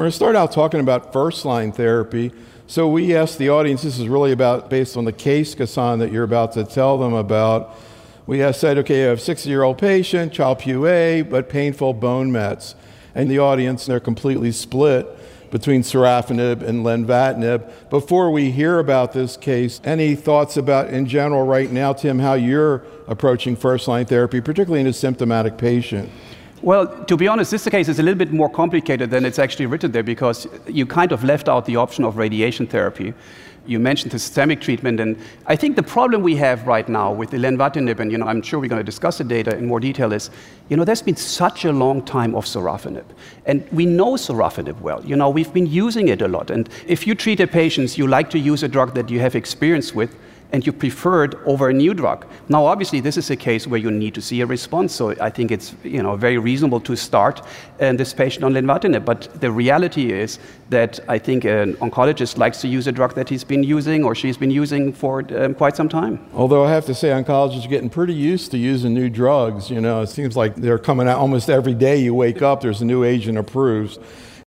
We're going to start out talking about first-line therapy. So we asked the audience, this is really based on the case, Ghassan, that you're about to tell them about. We said, okay, you have a 60-year-old patient, Child-Pugh A, but painful bone mets. And the audience, they're completely split between sorafenib and lenvatinib. Before we hear about this case, any thoughts about, in general right now, Tim, how you're approaching first-line therapy, particularly in a symptomatic patient? Well, to be honest, this case is a little bit more complicated than it's actually written there, because you kind of left out the option of radiation therapy. You mentioned the systemic treatment, and I think the problem we have right now with the lenvatinib, and I'm sure we're going to discuss the data in more detail, is there's been such a long time of sorafenib, and we know sorafenib well. We've been using it a lot, and if you treat a patient, you like to use a drug that you have experience with, and you prefer it over a new drug. Now, obviously, this is a case where you need to see a response, so I think it's very reasonable to start this patient on lenvatinib. But the reality is that I think an oncologist likes to use a drug that he's been using or she's been using for quite some time. Although I have to say, oncologists are getting pretty used to using new drugs. It seems like they're coming out almost every day you wake up, there's a new agent approved.